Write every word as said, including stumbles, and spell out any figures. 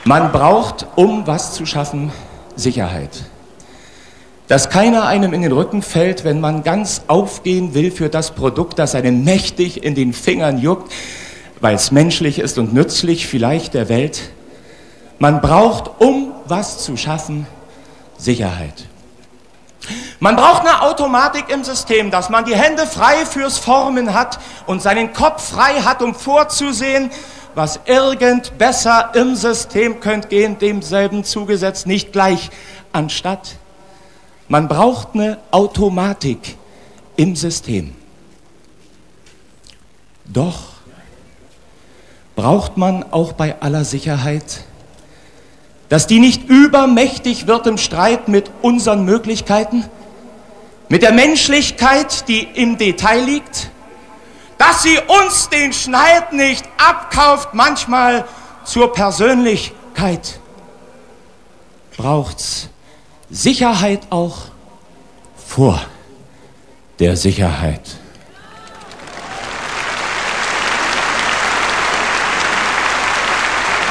Man braucht, um was zu schaffen, Sicherheit. Dass keiner einem in den Rücken fällt, wenn man ganz aufgehen will für das Produkt, das einen mächtig in den Fingern juckt, weil es menschlich ist und nützlich vielleicht der Welt. Man braucht, um was zu schaffen, Sicherheit. Man braucht eine Automatik im System, dass man die Hände frei fürs Formen hat und seinen Kopf frei hat, um vorzusehen, was irgend besser im System könnte gehen, demselben zugesetzt, nicht gleich, anstatt. Man braucht eine Automatik im System. Doch braucht man auch bei aller Sicherheit, dass die nicht übermächtig wird im Streit mit unseren Möglichkeiten, mit der Menschlichkeit, die im Detail liegt, dass sie uns den Schneid nicht abkauft, manchmal zur Persönlichkeit. Braucht's Sicherheit auch vor der Sicherheit.